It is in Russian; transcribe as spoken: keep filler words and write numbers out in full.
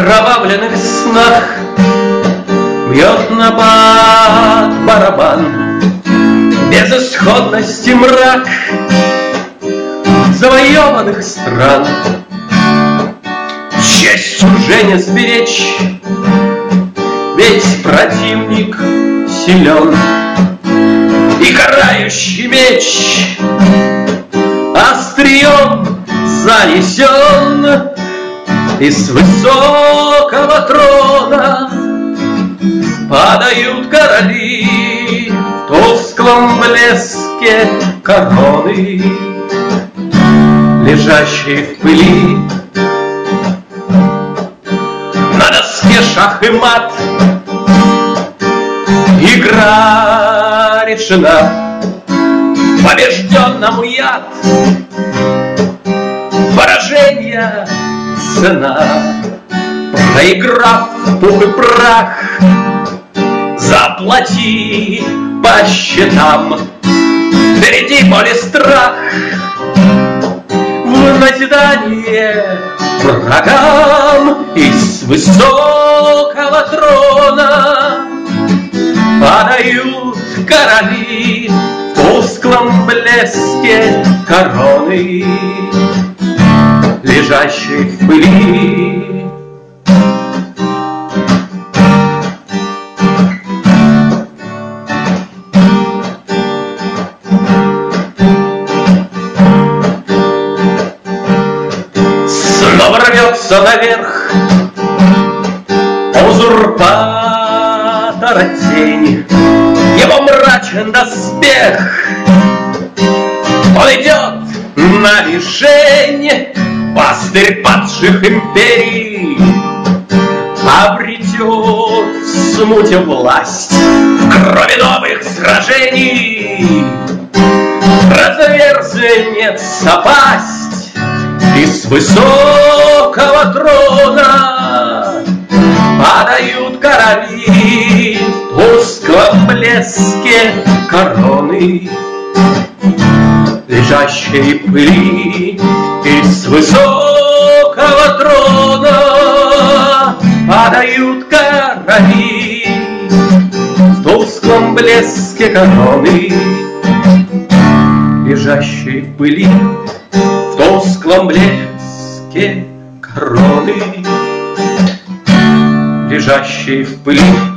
окровавленных снах бьет набат барабан. Безысходности мрак завоеванных стран. Честь уже не сберечь, ведь противник силен, и карающий меч острием занесен. И с высокого трона падают короли в тусклом блеске короны, лежащие в пыли. На доске шах и мат, игра решена. Побежденному яд, поражение цена. Проиграв пух и прах, заплати по счетам. Впереди боль и страх, в назидание врагам. И с высокого трона падают короли в тусклом блеске короны, лежащей в пыли. Снова рвется наверх узурпатора тень, его мрачен доспех. Он идет на мишень, пастырь падших империй, обретет в смуте власть, в крови новых сражений. Разверзнется пасть, и с высокого трона падают короли в тусклом блеске короны, лежащей в пыли. И с высокого трона падают короли в тусклом блеске короны, лежащей в пыли. В тусклом блеске короны, лежащей в пыли.